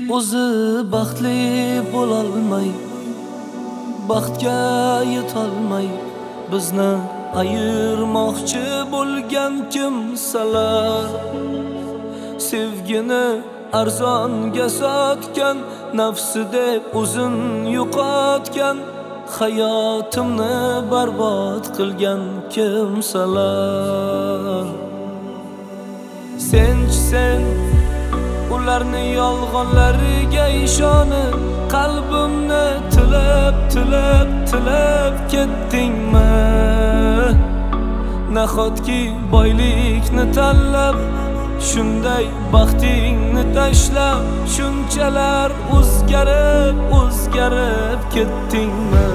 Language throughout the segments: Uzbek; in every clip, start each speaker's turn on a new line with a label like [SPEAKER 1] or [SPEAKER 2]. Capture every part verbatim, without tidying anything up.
[SPEAKER 1] o'zi baxtli bo'lolmay, baxtga yetolmay bizni ayirmoqchi bo'lgan kimsalar, sevgini arzonga sotgan, nafsi deb o'zin yo'qotgan, hayotimni barbod qilgan kimsalar. Senchi sen ularni yolg'onlariga ishonib, qalbimni tilab tilab tilab ketdingmi? Nahotki boylikni tanlab, shunday baxtingni tashlab, shunchalar o'zgarib o'zgarib ketdingmi?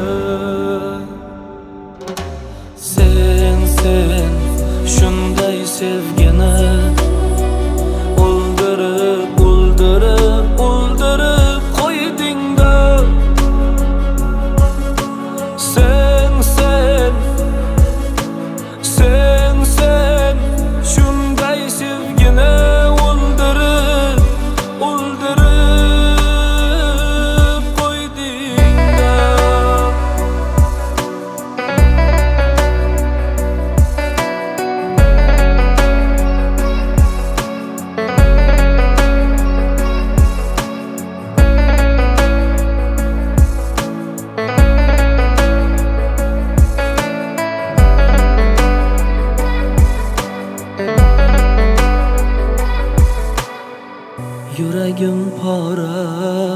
[SPEAKER 1] Sen sen shunday sevgini o'ldirib o'ldirib o'ldirib qo'yding-da. Sen sen sen sen shunday sevgini o'ldirib o'ldirib qo'yding-da. Yuragim pora,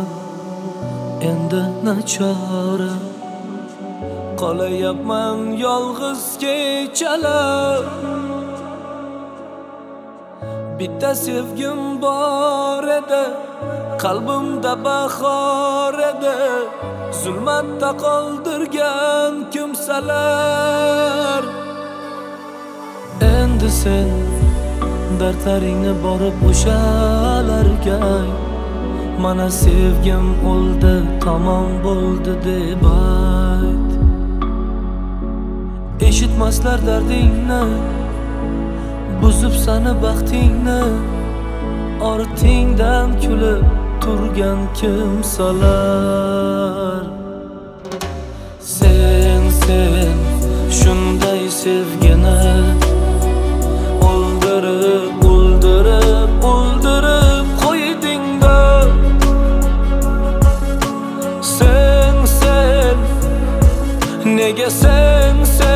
[SPEAKER 1] endi nachora, qolayapman yolg'iz kechalar. Bitta sevgim bor edi, qalbimda bahor edi, zulmatda qoldirgan kimsalar. Endi sen dardlaringni borib o'shalarga, mana sevgim o'ldi, tamom bo'ldi deb ayt. Eshitmaslar dardingni, buzib sani baxtingni, ortingdan kulib turgan kimsalar. Sen sen shunday sevgini o'ldirib o'ldirib o'ldirib qo'yding-da. Sen sen nega sen sen